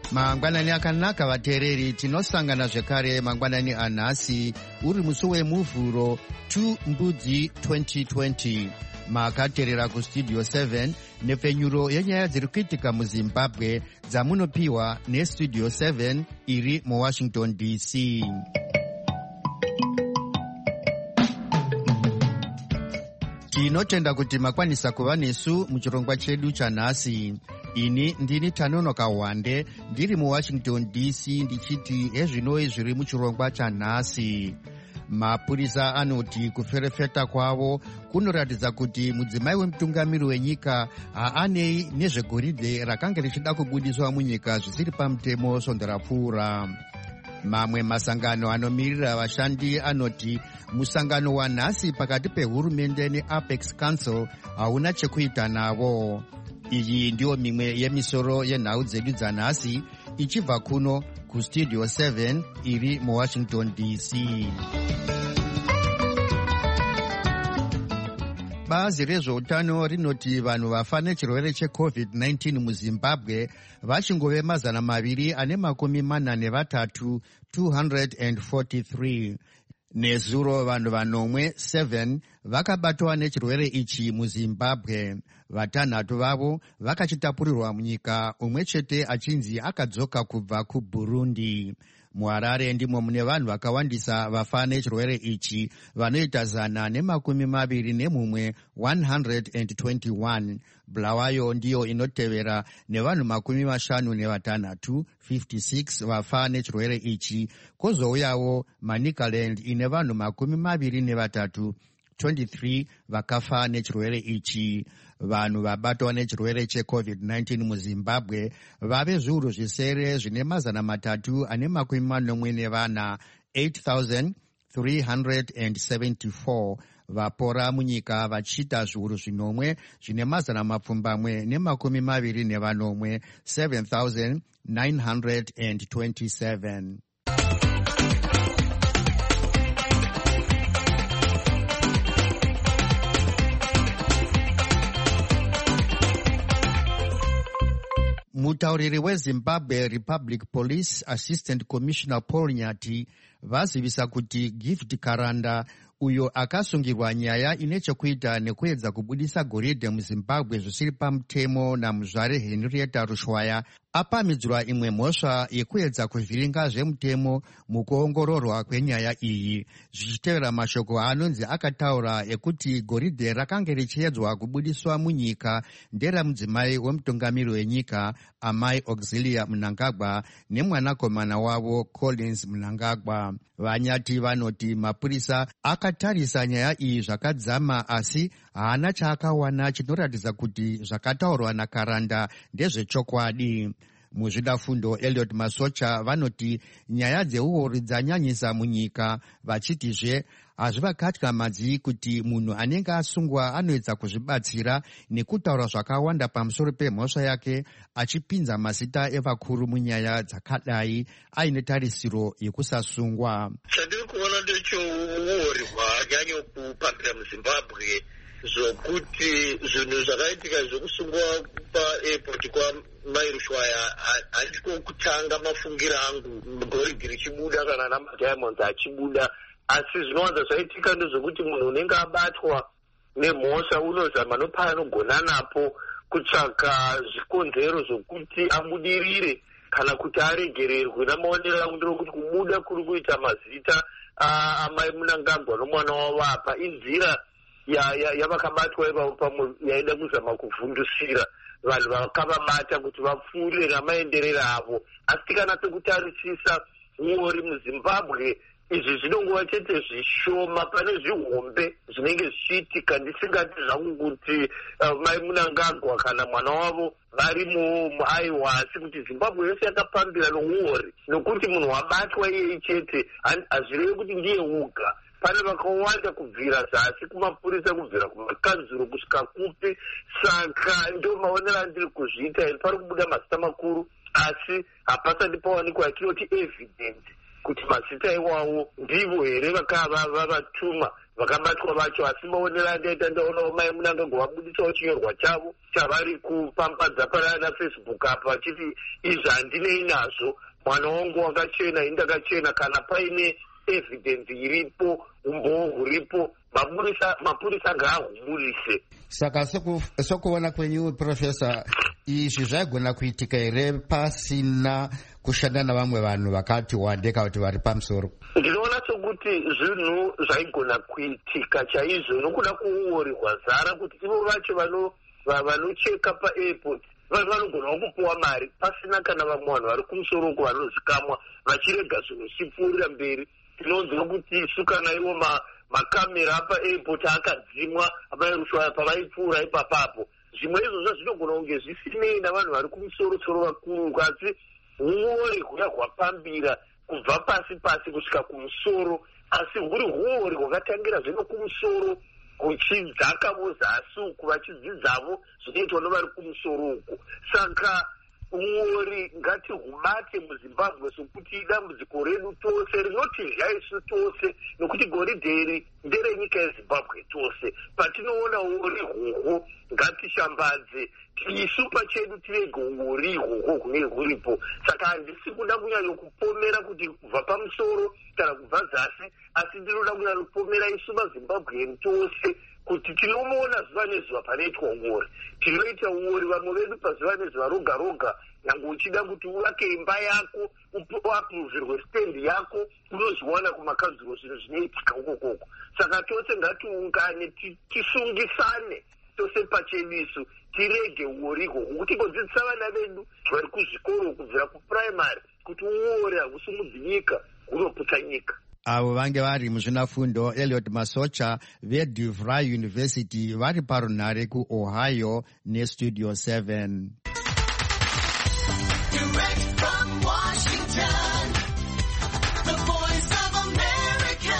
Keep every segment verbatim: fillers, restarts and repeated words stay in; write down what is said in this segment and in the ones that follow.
Mangwanani akanaka vateereri, tinosangana zvekare mangwanani anhasi uri musi wemuvhuro two Mbudzi twenty twenty. Makateerera kustudio seven nepfenyuro yenyaya dziri kuitika muZimbabwe dzamunopiwa nestudio seven iri muWashington D C. Tinotenda kuti makwanisa kuva nesu muchirongwa chedu chanhasi. Ini ndini Tanonoka Wande ndiri muWashington D C ndichiti ezvinoi zviri muchirongwa chanhasi. Mapurisa anoti kuferefeta kwavo kunoratidza kuti mudzimai wemutungamiri wenyika haanei nezvegoridhe rakanga richida kubudiswa munyika zvisiri pamutemo svondo rapfuura. Mamwe masangano anomirira vashandi anoti musangano wanhasi pakati pehurumende neApex Council hauna chekuita navo. Iyi ndiyo mimwe yemisoro yenhau dzedu dzanhasi ichibva kuno kustudio seven iri muWashington D C. Bazi rezveutano rinoti vanhu vafa nechirwere checovid nineteen muZimbabwe vachingove mazana maviri ane makumi mana nevatatu two hundred forty-three. Nezuro vanhu vanomwe seven vakabatwa nechirwere ichi muZimbabwe. Vatanhatu vavo vakachitapurirwa munyika, umwe chete achinzi akadzoka kubva kuBurundi. MuHarare ndimo mune vanhu vakawandisa vafa nechirwere ichi vanoita zana nemakumi maviri nemumwe one hundred twenty-one. Bulawayo ndiyo inotevera nevanhu makumi mashanu nevatanhatu fifty-six vafa nechirwere ichi. Kozouyawo Manicaland ine vanhu makumi maviri nevatatu twenty-three vakafa nechirwere ichi. Vanhu vabatwa nechirwere checovid nineteen muZimbabwe vave zviuru zvisere zvine mazana matatu ane makumi manomwe nevana eight thousand three hundred seventy-four. Vapora munyika vachiita zviuru zvinomwe zvine mazana mapfumbamwe nemakumi maviri nevanomwe seven thousand nine hundred twenty-seven. Mutauriri weZimbabwe Republic Police Assistant Commissioner Paul Nyati vazivisa kuti Gift Karanda uyo akasungirwa nyaya ine chekuita nekuedza kubudisa goridhe muZimbabwe zvisiri pamutemo namuzvare Henrietta Rushwaya apamidzwa imwe mhosva yekuedza kuvhiringa zvemutemo mukuongororwa kwenyaya iyi, zvichitevera mashoko anonzi akataura ekuti goridhe rakanga richiedzwa kubudiswa munyika nderamudzimai wemutungamiri wenyika Amai Auxilia Mnangagwa nemwanakomana wavo Collins Mnangagwa. Vanyati vanoti mapurisa akatarisa nyaya iyi zvakadzama, asi haana chaakawana chinoratidza kuti zvakataurwa naKaranda ndezvechokwadi. Muzvidafundo Elliot Masocha vanoti nyaya dzeuori dzanyanyisa munyika, vachitizve hazvivakatyamadzi kuti munhu anenge asungwa anoedza kuzvibatsira nekutaura zvakawanda pamusoro pemhosva yake, achipinza mazita evakuru munyaya dzakadai aine tarisiro yekusasungwa. Chandiri kuona ndechouori hwanyanya kupambira muZimbabwe zvokuti zvinhu zvakaitika zvokusungwa paairport kwaMai Rushwaya handiko kutanga mafungiro angu goridhe richibuda kana namadiamonds achibuda, asi zvinowanza zvaitika ndezvokuti munhu unenge abatwa nemhosva unozama nopaya anogona napo kutsvaka zvikonzero zvokuti abudirire kana kuti aregererwe. Namaonero angu nderokuti kubuda kuri kuita mazita Amai Mnangagwa nomwana wavo apa inzira yavakabatwa ivavo pamwe yaida kuzama kuvhundusira vanhu vakavabata kuti vapfuure namaenderero avo. Asi tikanatso kutarisisa uori muZimbabwe izvi zvinongova chete zvishoma pane zvihombe zvinenge zvichiitika. Ndisingati zvangu kuti Mai Mnangagwa kana mwana wavo vari muaiwa, asi kuti Zimbabwe yose yakapambira nouori, nokuti munhu wabatwa iyeye chete hazvirevi kuti ndiye uga. Pane vakawanda kubvira zasi kumapurisa, kubvira kumakanzuro kusvika kupi. Saka ndio maonero andiri kuzviita ini, pari kubuda mazita makuru asi hapasati pawanikwa yatinoti evidence kuti mazita iwawo ndivo here vakavatuma vakabatwa vacho. Asi maonero ndaita ndaonawo mai munangagova vabuditsawo chinyorwa chavo chavari kupampadza pana Facebook apa vachiti izvi handinei nazvo, mwana wangu wakachena indakachena, kana paine evidence iripo, umboo huripo, mapurisa mapurisa ngaahuburise. Saka sokuona kwenyu Profesa, izvi zvaigona kuitika here pasina kushanda navamwe vanhu vakati wandeka kuti vari pamusoro? Ndinoona sokuti zvinhu zvaigona kuitika chaizvo nokuda kuuorihwa zara kuti ivo vacho vanocheka paairport vanogonawo kupuwa mari pasina kana vamwe vanhu vari kumusoro uko vanozikamwa vachirega zvinhu zvichipfuurira mberi. Tinonzwa kuti isu kana iwo makamera paairport akadzimwa amairuswa pavaipfuura ipapapo. Zvimwe izvozvo zvinogona kunge zvisinei navanhu vari kumusoro-soro vakuru, asi uori huya hwapambira kubva pasi pasi kusvika kumusoro, asi huri huori hwakatangira zvino kumusoro huchidzakavo zasi uku vachidzidzavo zvinoitwa nevari kumusoro uku. Saka uori ngatihubate muZimbabwe sokuti dambudziko redu tose rinotidya isu tose, nokuti goridhe iri nderenyika yeZimbabwe tose. Patinoona uori hwohwo ngatishambadze isu pachedu tirege uori hwohwo hunenge huripo. Saka handisi kuda kunyanya kupomera kuti kubva pamusoro kana kubva zasi, asi ndinoda kunyanya kupomera isu maZimbabwe tose kuti tinomuona zuva nezuva panoitwa uori. Tinoita uori vamwe vedu pazuva nezuva roga roga, nyange uchida kuti uvake imba yako, uapruvirwe stendi yako, unozviona kumakanzuro zvinhu zvinoitika ukokoko. Saka tose ngatiungane tisungisane tose pachedu isu, tirege uorihwo kuti godzidzisa vana vedu vari kuzvikoro kubvira kupuraimari kuti uori hahusimudzi nyika, hunoputsa nyika. Avo vange vari muzvinafundo Elliot Masocha veDuvray University vari parunhare kuOhio neStudio seven. Direct from Washington, the voice of America,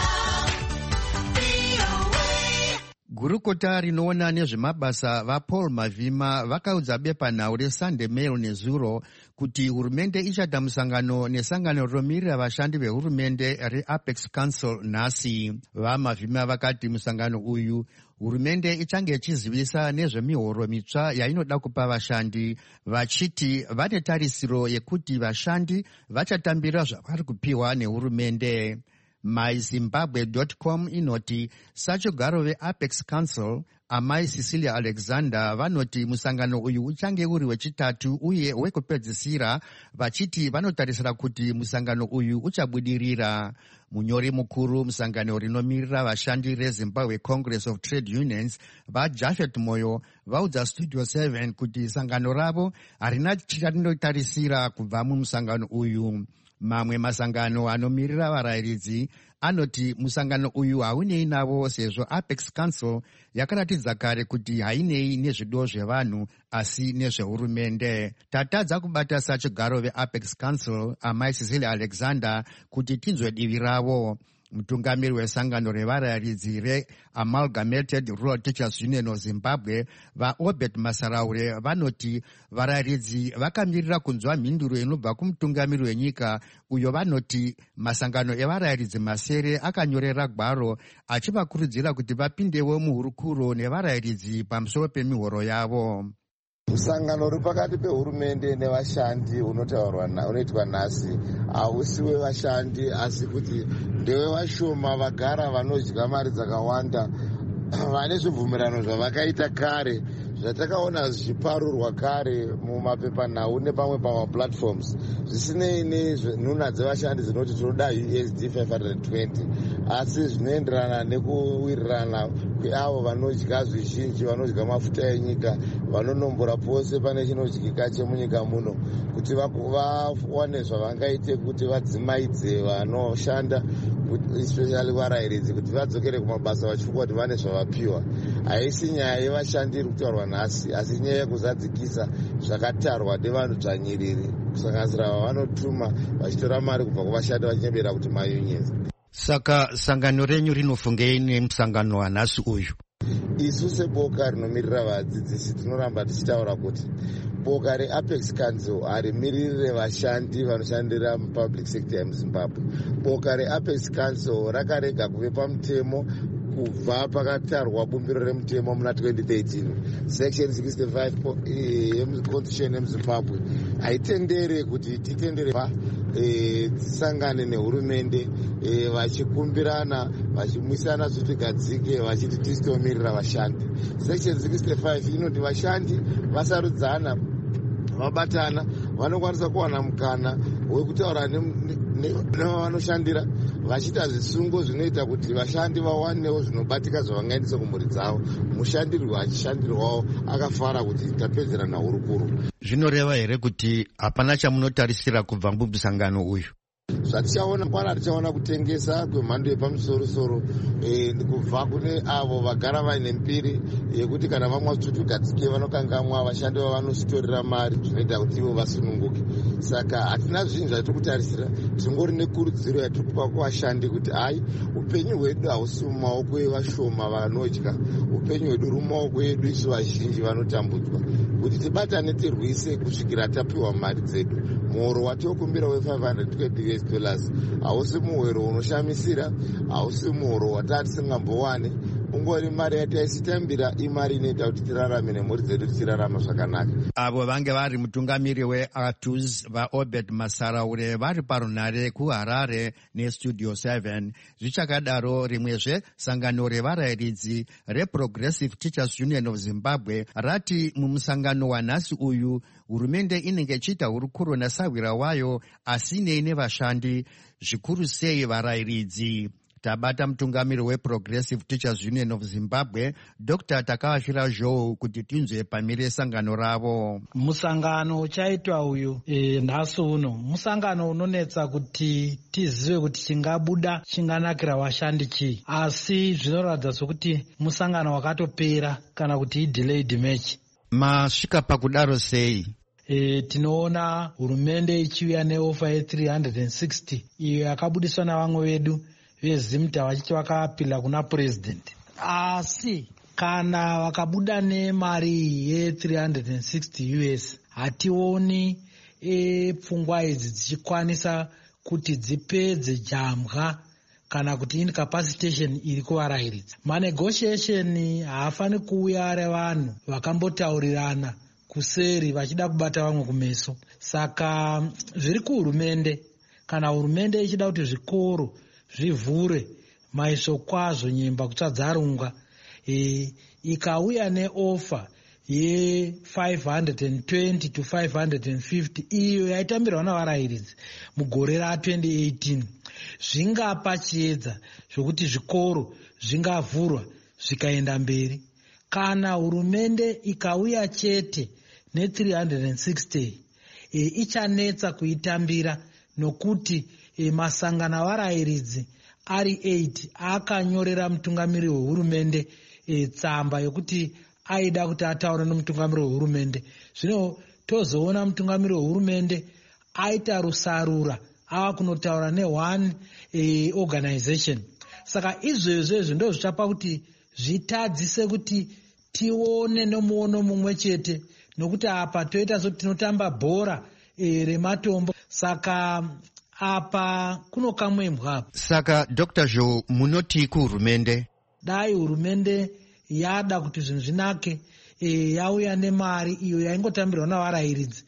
V O A. Gurukota rinoona nezvemabasa vaPaul Mavhima vakaudza bepanhau reSunday Mail nezuro kuti hurumende ichata musangano nesangano rinomirira vashandi vehurumende reApex Council nhasi. VaMavhima vakati musangano uyu hurumende ichange ichizivisa nezvemihoro mitsva yainoda kupa vashandi, vachiti vane tarisiro yekuti vashandi vachatambira zvavari kupiwa nehurumende. myzimbabwe dot com inoti sachigaro veApex Council amai Cecilia Alexander vanoti musangano uyu uchange uri wechitatu uye wekupedzisira, vachiti vanotarisira kuti musangano uyu uchabudirira. Munyori mukuru musangano rinomirira vashandi reZimbabwe Congress of Trade Unions vaJafet Moyo vaudza Studio seven kuti sangano ravo harina chirinotarisira kubva mumusangano uyu. Mamwe masangano anomirira varayiridzi anoti musangano uyu haunei navo sezvo Apex Council yakaratidza kare kuti hainei nezvido zvevanhu asi nezvehurumende. Tatadza kubata sachigaro veApex Council amai Cecilia Alexander kuti tinzwe divi ravo. Mutungamiri wesangano revarayiridzi reAmalgamated Rural Teachers Union of Zimbabwe vaObert Masaraure vanoti varayiridzi vakamirira kunzwa mhinduro inobva kumutungamiri wenyika uyo. Vanoti masangano evarayiridzi masere akanyorera gwaro achivakurudzira kuti vapindewo muhurukuro nevarayiridzi pamusoro pemihoro yavo. Musangano uri pakati pehurumende nevashandi unoitwa nhasi hausi wevashandi asi kuti ndewevashoma vagara vanodya mari dzakawanda, vane zvibvumirano zvavakaita kare zvatakaona zvichiparurwa kare mumapepanhau nepamwe pamaplatforms, zvisinei nenhuna dzevashandi dzinoti tinoda U S D five hundred twenty, asi zvinoenderana nekuwirirana kweavo vanodya zvizhinji, vanodya mafuta enyika, vanonombora pose pane chinodyika chemunyika muno, kuti vawane zvavangaite kuti vadzimaidze vanoshanda, especially varayiridzi, kuti vadzokere kumabasa vachifunga kuti vane zvavapiwa. Haisi nyaya yevashandi iri kutaurwa nhasi, asi nyaya yekuzadzikisa zvakatarwa nevanhu dzvanyiriri, kusanganisira vavanotuma vachitora mari kubva kuvashandi vachinyebera kuti maunions. Saka sangano renyu rinofungei nemusangano wanhasi uyu? Isu seboka rinomirira vadzidzisi tinoramba tichitaura kuti boka reApex Council harimirire vashandi vanoshandira mupublic sector yemuZimbabwe. Boka reApex Council rakarega kuve pamutemo kubva pakatarwa bumbiro remutemo muna twenty thirteen section sixty-five yeconstitution yemuzimbabwe haitendere kuti titendere pa tisangane nehurumende vachikumbirana vachimwisana kuti gadzike vachiti tisitomirira vashandi. Section sixty-five inoti vashandi vasarudzana vabatana vanokwanisa kuwana mukana wekutaura nevavanoshandira vachiita zvisungo zvinoita kuti vashandi vawanewo zvinobatika zvavangaendisa kumhuri dzavo, mushandirwo achishandirwawo akafara kuti tapedzerana hurukuru. Zvinoreva here kuti hapana chamunotarisira kubva mumusangano uyu? Zvatichaona kwana tichaona kutengesa kwemhando yepamusoro-soro kubva kune avo vagara vaine mbiri yekuti kana vamwa zvitutugatsike vanokangamwa vashandi vavanostorera mari zvinoita kuti ivo vasununguke. Saka hatina zvinhu zvatiri kutarisira, tingori nekurudziro yatirikupa kuvashandi kuti hai, upenyu hwedu hausi mumaoko evashoma vanodya, upenyu hwedu ruri mumaoko edu isu vazhinji vanotambudzwa, kuti tibatane tirwise kusvikira tapiwa mari dzedu. Muhoro watiokumbira we-five hundred twenty U S dollars hausi muhoro unoshamisira, hausi muhoro watatisingambowane, ungori mari yataisitambira imari inoita kuti tirarame nemhuri dzedu tichirarama zvakanaka. Avo vange vari mutungamiri weArtus vaObed Masaraure vari parunare kuHarare neStudio seven. Zvichakadaro rimwezve sangano revarayiridzi reProgressive Teachers Union of Zimbabwe rati mumusangano wanhasi uyu hurumende inenge ichiita hurukuro nasawira wayo asinei nevashandi, zvikuru sei varayiridzi. Tabata mutungamiri weProgressive Teachers Union of Zimbabwe Doctor Takavashira Joe kuti tinzwe pamire sangano ravo. Musangano uchaitwa uyu e, nhasi uno musangano unonetsa kuti tizive kuti chingabuda chinganakira vashandi chii, asi zvinoratidza sokuti musangano wakatopera kana kuti i-delayed match. Masvika pakudaro sei? E, tinoona hurumende ichiuya neofa ye-three hundred sixty iyo yakabudiswa navamwe vedu vezimta vachiti vakapila kuna president, asi kana vakabuda nemari ye-three hundred sixty U S hationi e, pfungwa idzi dzichikwanisa kuti dzipedze jambwa kana kuti incapacitation iri kuvarayiridzi. Manegotiation haafani kuuya ari vanhu vakambotaurirana kuseri vachida kubata vamwe kumeso. Saka zviri kuhurumende, kana hurumende ichida kuti zvikoro zvivhure maisho kwazvo nyemba kutsvadzarungwa, e, ikauya neofa ye-five hundred twenty to five hundred fifty iyo yaitambirwa navarayiridzi mugore ra-twenty eighteen, zvingapa chiedza zvokuti zvikoro zvingavhurwa zvikaenda mberi. Kana hurumende ikauya chete ne-three hundred sixty e, ichanetsa kuitambira nokuti e, masangano avarayiridzi ari eight akanyorera mutungamiri wehurumende e, tsamba yokuti aida kuti ataure nomutungamiri wehurumende. Zvino tozoona mutungamiri wehurumende aita rusarura ava kunotaura ne-one e, organization. Saka izvezvo izvo ndo zvichapa kuti zvitadzise kuti tione nomuono mumwe chete, nokuti apa toita so tinotamba bhora e, rematombo. Saka apa kuno kamwe mbwapo. Saka Doctor Jo, munoti kuhurumende? Dai hurumende yada kuti zvinhu zvinake, e, yauya nemari iyo yaingotambirwa navarayiridzi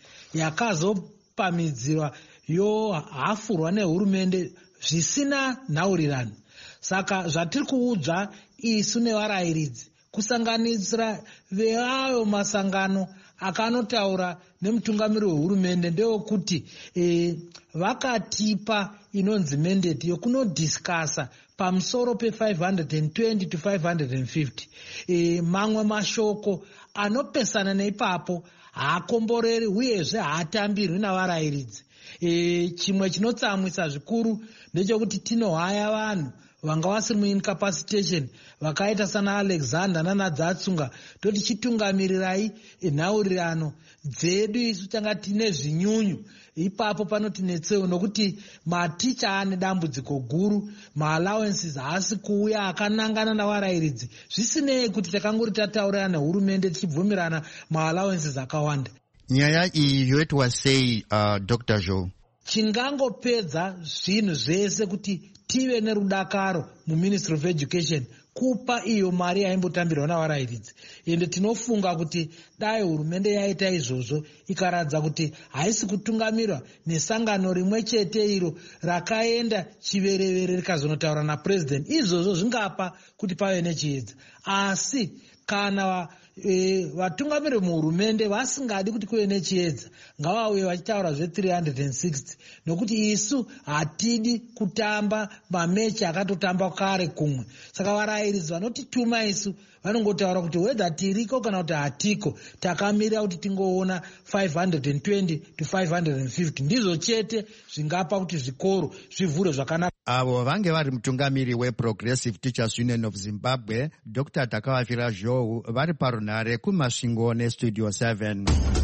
yakazopamidzirwa yohafurwa nehurumende zvisina nhaurirano. Saka zvatiri kuudzwa isu nevarayiridzi kusanganisira veayo masangano akanotaura nemutungamiri wehurumende ndewekuti e, vakatipa inonzi mandate yokunodhiskasa pamusoro pe-five hundred twenty to five hundred fifty. E, mamwe mashoko anopesana neipapo haakomboreri uyezve haatambirwi navarayiridzi. E, chimwe chinotsamwisa zvikuru ndechekuti tinohaya vanhu vanga vasiri muincapacitation vakaita sana Alexander nanadzatsunga toti chitungamirirai nhaurirano dzedu isu tanga tine zvinyunyu. Ipapo panotinetsewo nokuti maticha ane dambudziko guru, maallowances haasi kuuya akanangana navarayiridzi, zvisinei kuti takangori tataurana nehurumende tichibvumirana maallowances akawanda. Nyaya iyi yoitwa sei uh, Doctor Jo? Chingangopedza zvinhu zvese kuti tive nerudakaro muMinistry of Education kupa iyo mari yaimbotambirwa navarairidzi. Ende tinofunga kuti dai hurumende yaita izvozvo ikaradza kuti haisi kutungamirwa nesangano rimwe chete iro rakaenda chiverevere rikazonotaura napurezidendi, izvozvo zvingapa kuti pave nechiedza. Asi kana e, vatungamiri muhurumende vasingadi kuti kuve nechiedza, ngavauye vachitaura zve-three hundred sixty, nokuti isu hatidi kutamba mamechi akatotamba kare kumwe. Saka varayiridzi vanotituma isu vanongotaura kuti wedha tiriko kana kuti hatiko, takamirira kuti tingoona five hundred twenty to five hundred fifty, ndizvo chete zvingapa kuti zvikoro zvivhure zvakanaka. Avo vange vari mutungamiri weProgressive Teachers Union of Zimbabwe, Doctor Takavafira Zhou, vari parunhare kumasvingo neStudio seven.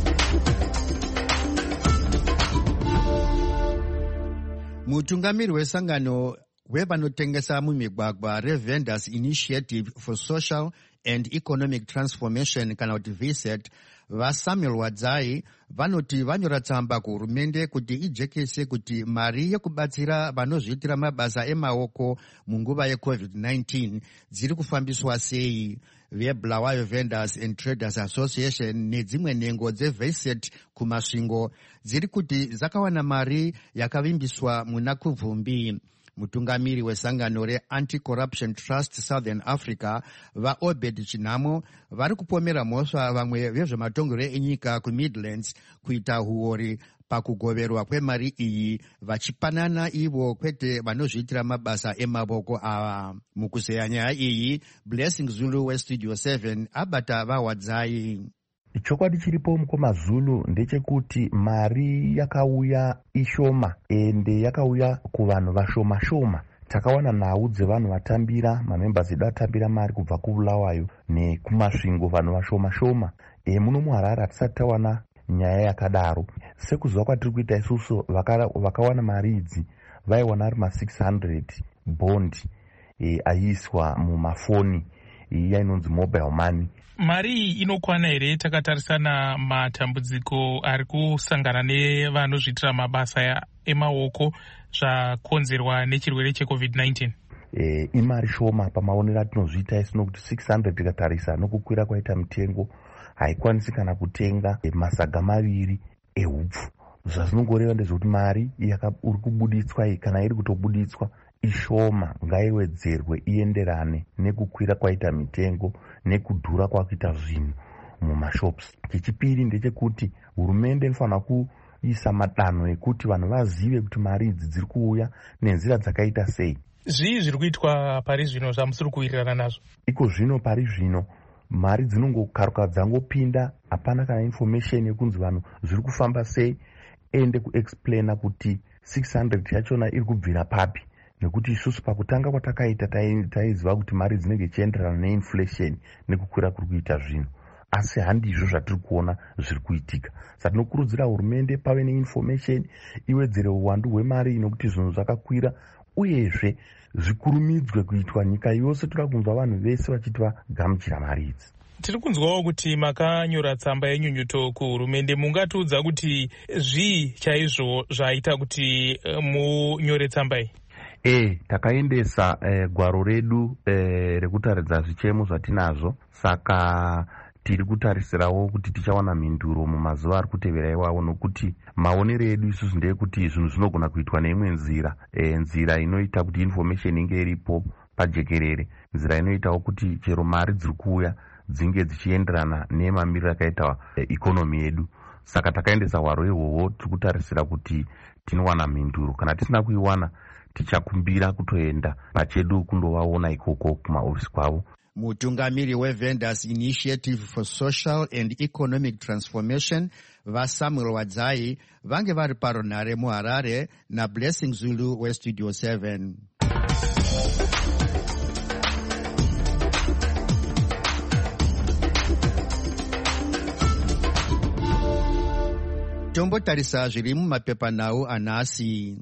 Mutungamiri wesangano wevanotengesa mumigwagwa reVendors Initiative for Social and Economic Transformation kana kuti V S E T, vaSamuel Wadzai, vanoti vanyora tsamba kuhurumende kuti ijekese kuti mari yekubatsira vanozviitira mabasa emaoko munguva yeCovid nineteen dziri kufambiswa sei. VeBulawayo Vendors and Traders Association nedzimwe nhengo dzeV S E T kumasvingo dziri kuti dzakawana mari yakavimbiswa muna kubvumbi. Mutungamiri wesangano re-Anti-Corruption Trust Southern Africa, vaObed Chinamo, vari kupomera mhosva vamwe vezvematongero enyika kuMidlands kuita huori pakugoverwa kwemari iyi, vachipanana ivo kwete vanozviitira mabasa emavoko ava. Mukuzeya nyaya iyi, Blessing Zulu weStudio seven abata vaWadzai. Chokwadi chiripo mukomazulu ndechekuti mari yakauya ishoma ende yakauya kuvanhu vashoma shoma. Takawana nhau dzevanhu vatambira, mamembers edu atambira mari kubva kuBulawayo nekumasvingo vanhu vashoma shoma. E muno muHarare hatisati tawana nyaya yakadaro. Sekuziva kwatiri kuita isusu, vakawana mari idzi vaiwana ari ma six hundred bond e, aiswa mumafoni iya inonzi mobile money. Mari inokwana here takatarisana matambudziko ari kusangana nevanozviitira mabasa emaoko zvakonzerwa nechirwere cheCovid nineteen? E, imari shoma pamaonero atinozviita isi, nokuti six hundred ikatarisa nokukwira kwaita mitengo haikwanisi kana kutenga e, masaga maviri ehupfu. Zvazvinongoreva ndezvekuti mari uri kubuditswa iyi kana iri kutobuditswa ishoma, ngaiwedzerwe ienderane nekukwira kwaita mitengo nekudhura kwakuita zvinhu mumashops. Chechipiri ndechekuti hurumende inofanira kuisa madanho ekuti vanhu vazive kuti mari idzi dziri kuuya nenzira dzakaita sei. Zvii zviri kuitwa pari zvino zvamusiri kuwirirana nazvo? Iko zvino pari zvino mari dzinongokaruka dzangopinda, hapana kana information yekunzi vanhu zviri kufamba sei, ende kuexplaina kuti six hundred yachona iri kubvira papi. Nekuti isusu pakutanga kwatakaita taiziva kuti mari dzinenge chienderana neinflation nekukwira kuri kuita zvinhu, asi handizvo zvatiri kuona zviri kuitika. Saka tinokurudzira hurumende pave neinformation, iwedzere uwandu hwemari inokuti zvinhu zvakakwira, uyezve zvikurumidzwe kuitwa nyika yose. Toda kunzwa vanhu vese vachiti vagamuchira mari idzi. Tiri kunzwawo kuti makanyora tsamba yenyunyuto kuhurumende. Mungatiudza kuti zvii chaizvo zvaita kuti munyore tsamba iyi? E, takaendesa e, gwaro redu e, rekutaridza zvichemo zvatinazvo, saka tiri kutarisirawo kuti tichawana mhinduro mumazuva ari kutevera iwawo, nokuti maonero edu isusu ndeyekuti zvinhu zvinogona kuitwa neimwe nzira, e, nzira inoita kuti information inge iripo pajekerere, nzira inoitawo kuti chero mari dziri kuuya dzinge dzichienderana nemamiriro akaita e, ikonomi yedu. Saka takaendesa gwaro ihwohwo, tiri kutarisira kuti tinowana mhinduro. Kana tisina kuiwana, tichakumbira kutoenda pachedu kundovaona ikoko kumaofisi kwavo. Mutungamiri weVendors Initiative for Social and Economic Transformation, vaSamuel Wadzai, vange vari parunhare muHarare, naBlessing Zulu weStudio seven. Tombotarisa zviri mumapepanhau anhasi.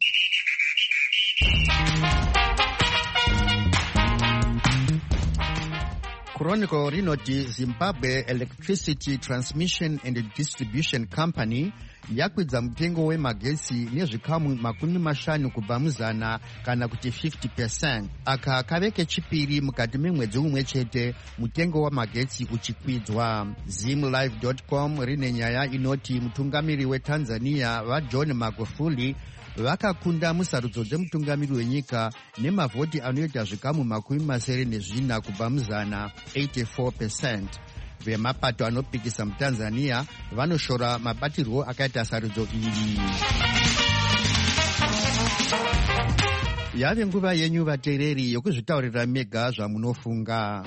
Chronicle rinoti Zimbabwe Electricity Transmission and Distribution Company yakwidza mutengo wemagetsi nezvikamu makumi mashanu kubva muzana kana kuti fifty percent. Aka kave kechipiri mukati memwedzi umwe chete mutengo wamagetsi uchikwidzwa. zimlive dot com rine nyaya inoti mutungamiri wetanzania vajohn magufuli vakakunda musarudzo dzemutungamiri wenyika nemavhoti anoita zvikamu makumi masere nezvina kubva muzana eighty-four percent. Vemapato anopikisa mutanzania vanoshora mabatirwo akaita sarudzo iyi. Yave nguva yenyu vateereri yokuzvitaurira mega zvamunofunga.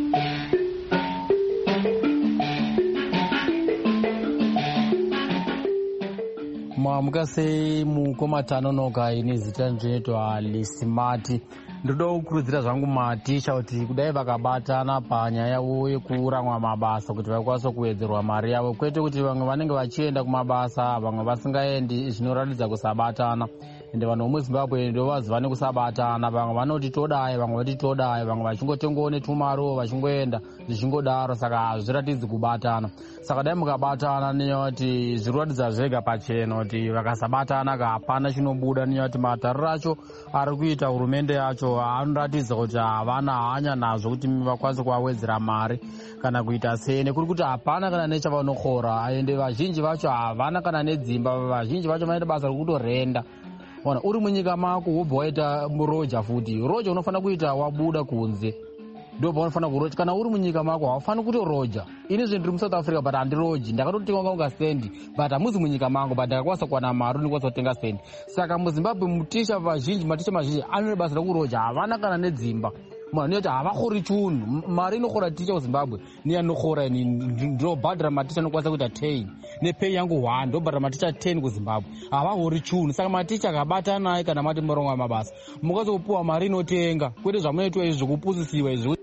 Mwamuka sei mukomatano noga ini zita ndinoitwa Lisimati. Ndoda kukurudzira zvangu maticha kuti kudai vakabatana panyaya yavo yekuramwa mabasa kuti vakwanise kuwedzerwa mari yavo, kwete kuti vamwe vanenge vachienda kumabasa vamwe vasingaendi, zvinoratidza kusabatana. Ende vanhu vemuZimbabwe ndovaziva nekusabatana, vamwe vanoti todai vamwe vati todai, vamwe vachingotengawo netumaro vachingoenda zvichingodaro, saka hazviratidzi kubatana. Saka dai mukabatana nekuti zviroratidza zvega pachena kuti vakasabatana hapana chinobuda, nekuti matariro acho ari kuita hurumende yacho anoratidza kuti havana hanya nazvo kuti vakwanise kuvawedzera mari kana kuita sei, nekuri kuti hapana kana nechavanokora. Ende vazhinji vacho havana kana nedzimba, vazhinji vacho vanoita basa rekutorenda. Ona uri munyika mako wobva waita roja futi, roja unofanira kuita wabuda kunze, ndobva unofanira kuroja. Kana uri munyika mako haufaniri kuti roja. Ini zvendiri muSouth Africa but handiroji, ndakatotenga kunga stendi but hamuzi munyika mangu, but ndakakwanisa kuwana mari ndikwanisa kutenga stendi. Saka muZimbabwe muticha vazhinji, maticha mazhinji anoita basa rekuroja, havana kana nedzimba. Mwana noti havakori chunhu, mari inokora ticha kuZimbabwe niya nokora ini ndinobhadhara maticha anokwanisa kuita ten, nepei yangu one ndobhadhara maticha ten kuZimbabwe, havahori chunhu. Saka maticha akabatana naye kana mati murongo mabasa mukazopuwa mari inotenga, kwete zvamunoitwa izvi zvokupusisiwa izvi.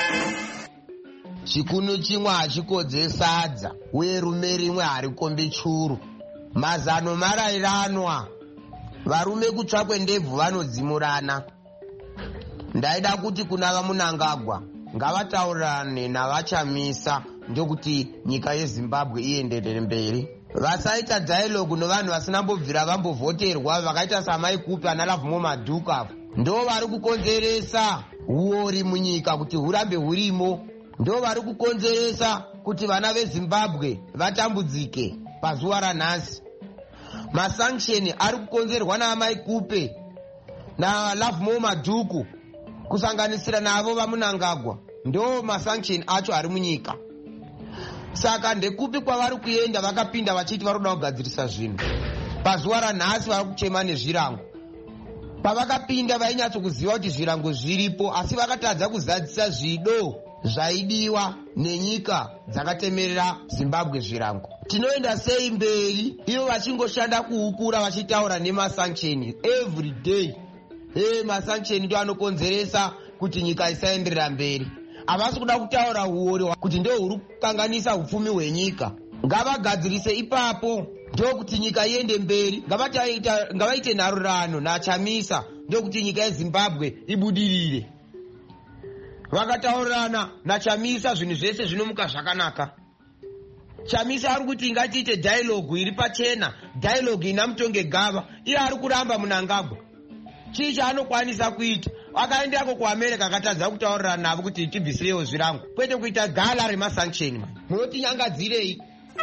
Chikunu chimwe hachikodze sadza uye rume rimwe harikombe churu. Mazano marairanwa, varume kutsvakwe ndebvu vanodzimurana. Ndaida kuti kuna vaMunangagwa ngavataurirane navachamisa ndokuti nyika yeZimbabwe ienderere mberi. Vasaita dialogue novanhu vasinambobvira vambovhoterwa vakaita samaikupi analavhumo madhuka. Ndo vari kukonzeresa uori munyika kuti hurambe hurimo. Ndo vari kukonzeresa kuti vana veZimbabwe vatambudzike pazuva ranhasi. Masanction ari kukonzerwa naamaikupe nalavhumo madhuku kusanganisira navo vaMunangagwa, ndo masanction acho ari munyika. Saka ndekupi kwavari kuenda vakapinda vachiti varoda kugadzirisa zvinhu. Pazuva ranhasi vari kuchema nezvirango. Pavakapinda vainyatsokuziva kuti zvirango zviripo, asi vakatadza kuzadzisa zvido zvaidiwa nenyika dzakatemerera Zimbabwe zvirango. Tinoenda sei mberi ivo vachingoshanda kuukura vachitaura nemasanction every day. Eh, masanction ndo anokonzeresa kuti nyika isaenderera mberi. Havasi kuda kutaura uori kuti ndo huri kukanganisa upfumi hwenyika. Ngavagadzirise ipapo ndokuti nyika iende mberi. Ngavaite nharurano naChamisa ndokuti nyika yeZimbabwe ibudirire. Vakataurirana naChamisa zvinhu zvese zvinomuka zvakanaka. Chamisa ari kuti ngatiite dialogue iri pachena, dialogue ina mutonge gava. Iye ari kuramba Munangagwa. Chii chaanokwanisa kuita? Akaendako kuAmerica akatadza kutaurira navo kuti tibvisirewo zvirango, kwete kuita gala remasanction. Munotinyangadzirei?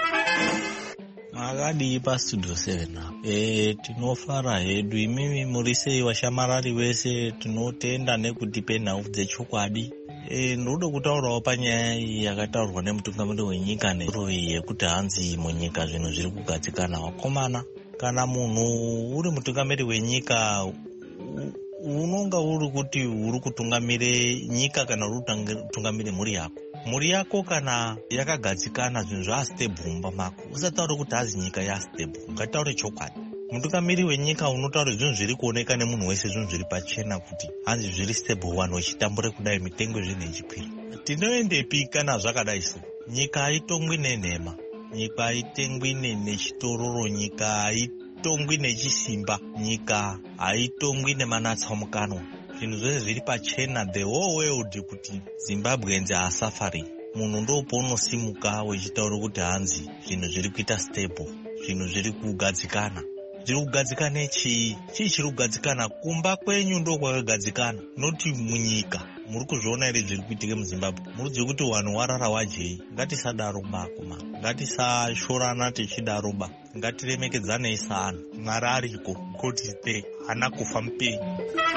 Makadii pastudio seven apo. Eh, tinofara hedu, imimi muri sei vashamarari vese, tinotenda nekutipe nhau dzechokwadi. Eh, ndoda kutaurawo panyaya yakataurwa nemutungamiri wenyika neroi yekuti hanzi munyika zvinhu zviri kugadzikana. Wakomana, kana munhu uri mutungamiri wenyika unonga uri kuti uri kutungamire nyika kana uri kutungamire mhuri yako. Mhuri yako kana yakagadzikana zvinhu zvaastable mumba mako, usataure kuti hazi nyika yastable, ngataure chokwadi. Mutungamiri wenyika unotaura zvinhu zviri kuoneka nemunhu wese, zvinhu zviri pachena kuti hanzi zviri stable, vanhu vachitambure kudai, mitengo zvinhu ichikwira. Tinoendepi kana zvakadai so? Nyika haitongwi nenhema, nyika haitengwi nechitororo, nyika haitongwi nechisimba, nyika haitongwi nemanatsamukanwa. Zvinhu zvese zviri pachena, the whole world, kuti Zimbabwenzi haasafari. Munhu ndopo unosimuka wechitaura kuti hanzi zvinhu zviri kuita stable. zvinhu zviri kugadzikana. Zviri kugadzikana chii? Chii chiri kugadzikana? Kumba kwenyu ndo kwakagadzikana, noti munyika. Muri kuzviona here zviri kuitika muZimbabwe? Murudziwe kuti wanhu warara wajei. Ngatisadaro bakuma, ngatisashorana tichidaro ba, ngatiremekedzanei sana. Mwari ariko, God is there, hana kufa mupenyu.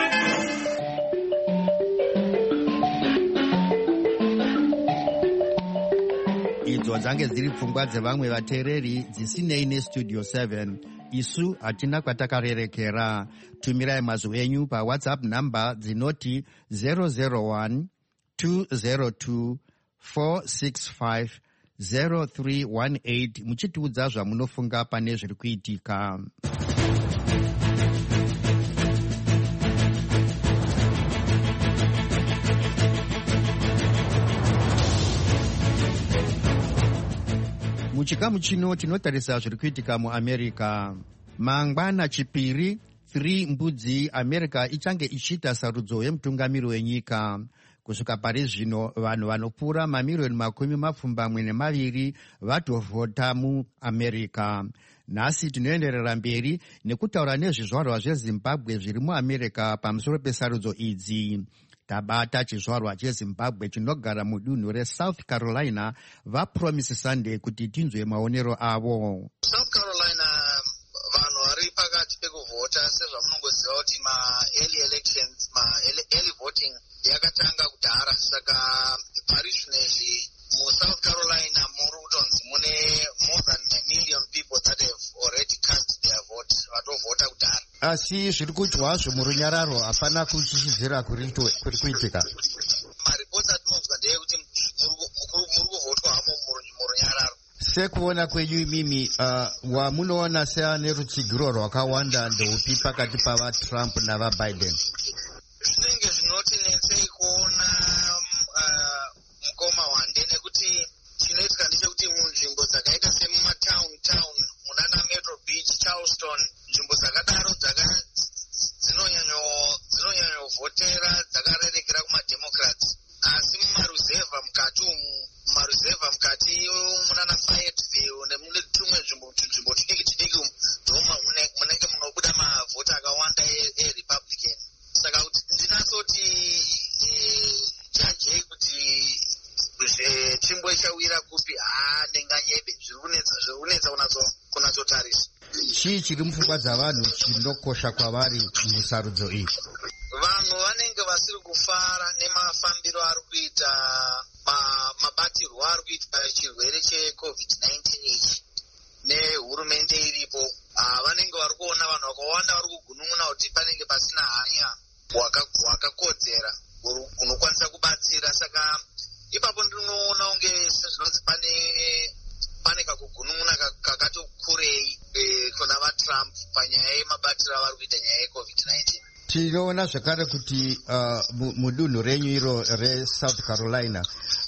Idzo dzange dziri pfungwa dzevamwe vateereri dzisinei nestudio seven. Isu hatina kwatakarerekera. Tumirai mazwi enyu paWhatsApp namba dzinoti zero zero one two zero two four six five zero three one eight muchitiudza zvamunofunga pane zviri kuitika. Muchikamu chino tinotarisa zviri kuitika muAmerica. Mangwana chipiri three mbudzi America ichange ichita sarudzo yemutungamiri wenyika. Kusvika pari zvino vanhu vanopfuura mamiriyoni makumi mapfumbamwe nemaviri vatovhota muAmerica. Nhasi tinoenderera mberi nekutaura nezvizvarwa zveZimbabwe zviri muAmerica pamusoro pesarudzo idzi. Tabata chizvarwa cheZimbabwe chinogara mudunhu reSouth Carolina vaPromise Sunday kuti tinzwe maonero avo. South Carolina vanhu vari pakati pekuvhota sezvamunongoziva kuti ma-early elections, ma-early voting yakatanga kudhara. Saka pari zvinezvi muSouth Carolina muri kutonzi mune more than a million people that have already cast their vote, vatovhota kudhara. Asi zviri kuitwazvo murunyararo hapana kuchichizira kuri kuitika. Maripoti atinonzwa ndeyekuti muri kuvhotwa hamo murunyararo. Sekuona kwenyu imimi, uh, wamunoona seane rutsigiro rwakawanda ndeupi pakati pavaTrump navaBiden? Zvinenge zvinotinetsei kuona mukoma wande, nekuti chinoitika ndechekuti munzvimbo dzakaita semumatown town munana Metro Beach, Charleston, nzvimbo dzakadaro dzinonyanyovhotera dzakarerekera kumademocrats. Asi mumaruzevha mukati umu, mumaruzevha mukati munana Fayetteville nemune tumwe nzvimbo tunzvimbo tudiki tudiki umu ndoma munenge munobuda mavhota akawanda eRepublican. Saka kuti ndinasoti jajei kuti chimbo ichawira kupi, haa ndenganyebe, zviri kunetsa kunatsotarisa. Chii chiri mupfungwa dzavanhu chinokosha kwavari musarudzo iyi? Vanhu vanenge vasiri kufara nemafambiro ari kuita, mabatirwo ari kuita chirwere cheCovid nineteen ichi nehurumende iripo. Vanenge vari kuona vanhu vakawanda vari kugunun'una kuti panenge pasina hanya hwakakodzera unokwanisa kubatsira. Saka ipapo ndinoona unge sezvinonzi pane pane kakugunun'una kakati kurei kuna vaTrump panyaya yemabatiro avari kuita nyaya yeCovid nineteen. Tinoona zvakare kuti uh, mudunhu renyu iro reSouth Carolina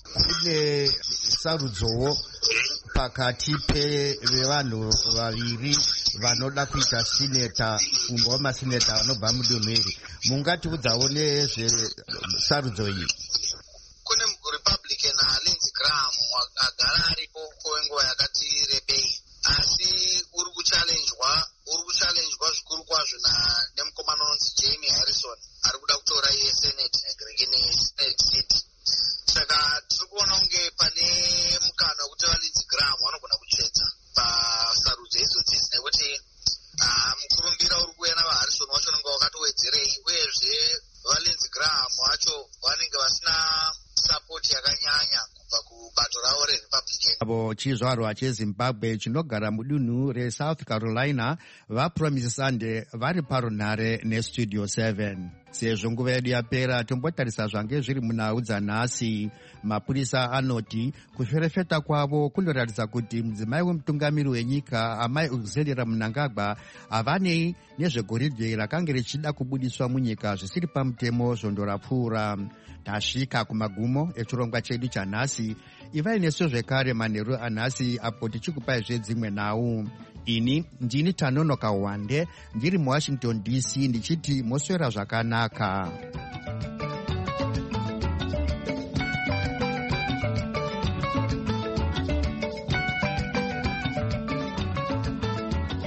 kune sarudzowo pakati pevanhu vaviri vanoda kuita sineta, umwe wamasineta vanobva mudunhu iri. Mungatiudzawo nezvesarudzo iyi? Kune Republican Lindsey Graham agara aripo kwenguva yakati rebei, asi uri kuchallenjwa uri kuchallenjwa zvikuru kwazvo nemukomana unonzi Jamie Harrison ari kuda kutora iye senate nesenate seat. Saka tiri kuona kunge pane mukana wekuti vaLindsey Graham vanogona kutsvedza pasarudzo idzodzi, nekuti mukurumbira uri kuuya navaHarrison wacho unenge wakatowedzerei, uyezve vaLindsey Graham vacho vanenge vasina sapoti yakanyanya kubva kubato ravo reRepublican. Abo chizvarwa cheZimbabwe chinogara mudunhu reSouth Carolina vaPromise Sunday vari parunhare nestudio seven. Sezvo nguva yedu yapera, tombotarisa zvange zviri munhau dzanhasi. Mapurisa anoti kuferefeta kwavo kunoratidza kuti mudzimai wemutungamiri wenyika Amai Auxiliary Mnangagwa havanei nezvegoridhe rakange richida kubudiswa munyika zvisiri pamutemo zvondo rapfuura. Tasvika kumagumo echirongwa chedu chanhasi. Ivai nesu zvekare manheru anhasi apo tichikupai zvedzimwe nhau. Ini ndini Tanonoka Wande ndiri muWashington D C ndichiti moswera zvakanaka.